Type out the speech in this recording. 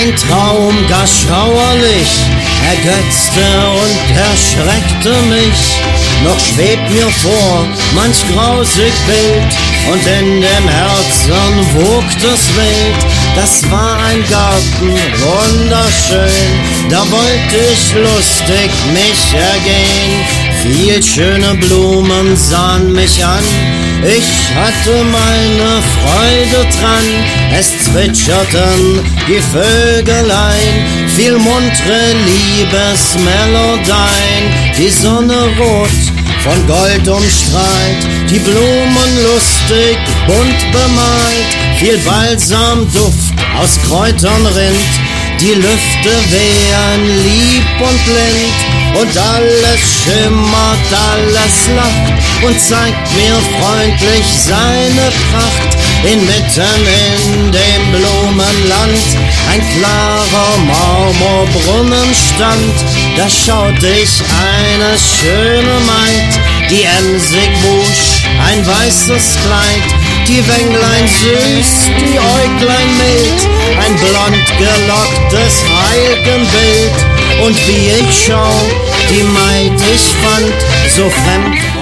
ein Traum gar schauerlich, ergötzte und erschreckte mich. Noch schwebt mir vor manch grausig Bild, und in dem Herzen wogt es wild. Das war ein Garten, wunderschön, da wollte ich lustig mich ergehen. Viel schöne Blumen sahen mich an, ich hatte meine Freude dran. Es zwitscherten die Vögelein, viel muntre Liebesmelodien. Die Sonne rot, von Gold umstrahlt, die Blumen lustig, bunt bemalt. Viel Balsamduft aus Kräutern rinnt, die Lüfte wehen lieb und lind. Und alles schimmert, alles lacht und zeigt mir freundlich seine Pracht. Inmitten in dem Blumenland ein klarer Marmorbrunnen stand. Da schaute ich eine schöne Maid, die emsig wusch, ein weißes Kleid. Die Wänglein süß, die Äuglein mild, ein blond gelocktes Heiligenbild. Und wie ich schau, die Maid ich fand, so fremd